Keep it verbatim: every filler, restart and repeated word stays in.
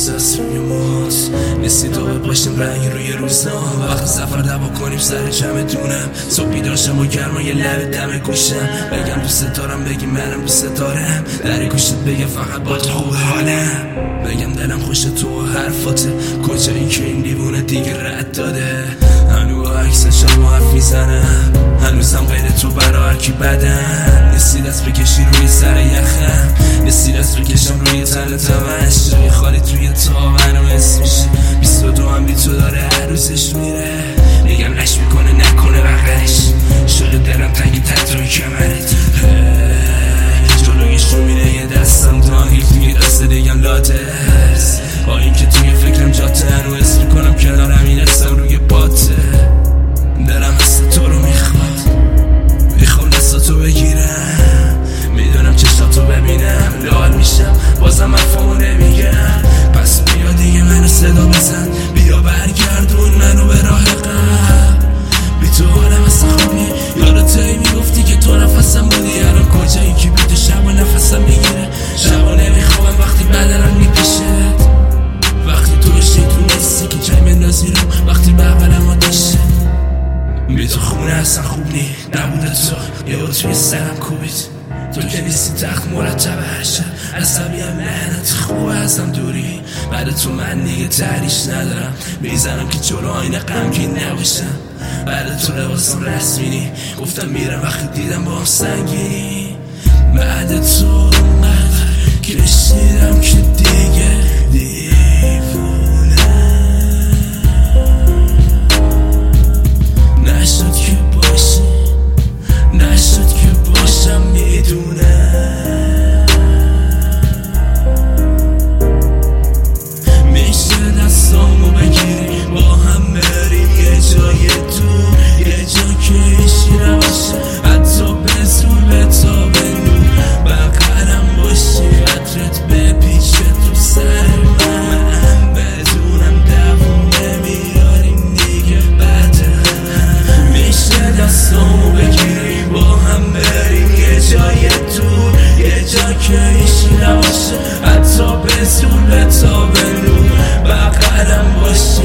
از روی موت نسی تا بپاشیم رنگ روی روزنامه وقت سفر دوا کنیم سر جمع دونم صبح بیداشم و گرمای لب دم گوشم بگم دوست دارم بگی منم دوست دارم در گوشت بگم فقط با تو خوب حالم بگم دلم خوش تو و حرفاته کجایی که این دیوونه دیگه رد داده هنو عکسشم و حرف میزنم هنوزم غیر تو برا هرکی بدم نسی دست بکشی روی سر یخم نسی دست بکشم روی تن تمش جای خالی توی تا منو حس میشه بیست و دو هم بی تو داره هر روزش میره میگم لش میکنه نکنه بغلش شده دلم تنگی تطوی کمرت جلویش رو میره یه دستم دانگی توی دست دیگم لاترس با این که توی فکرم جاته هنو حس میکنم کنارم این دستم روی باته دلم مثل تو رو میخواد میخوام دستاتو بگیرم میدونم چشاتو ببینم لال میشم بازم حرفامو نمیگم پس بیا دیگه منو صدا بزن بیا برگردون منو به راه قبل بی تو حالم اصلا خوب نی یادت میگفتی که تو نفسم بودی الان کجایی که بی تو شب و نفسم میگیره شب و نمیخوام وقتی بدنم میپیشه وقتی تو بشی تو نیستی که جای مندازی رو وقتی بغلم آتیشه بی تو خونه اصلا خوب نی نبوده تو یه توی سرم کوبید تو که نیستی تخت مرتب هر شب عصبیم لعنت خوب ازم دوری بعد تو من دیگه تحریش ندارم میزنم که جلو آینه غمگین نباشم بعد تو لباسم رسمی نی گفتم میرم وقتی دیدم با هم سنگینی بعد تو اونقدر کشیدم که دیگه دیوونه نشد که باشی نشد که باشم میدونم میشه دستامو بگیری با هم بریم یه جای دور یه جا که ایشی نباشه حتی به زور به تا به نور بغلم باشی عطرت بپیچه تو سر من بدونم دووم نمیاریم دیگه بده میشه دستامو بگیری با هم بریم یه جای دور یه جا که ایشی نباشه حتی به زور به تا به نور بغلم باشی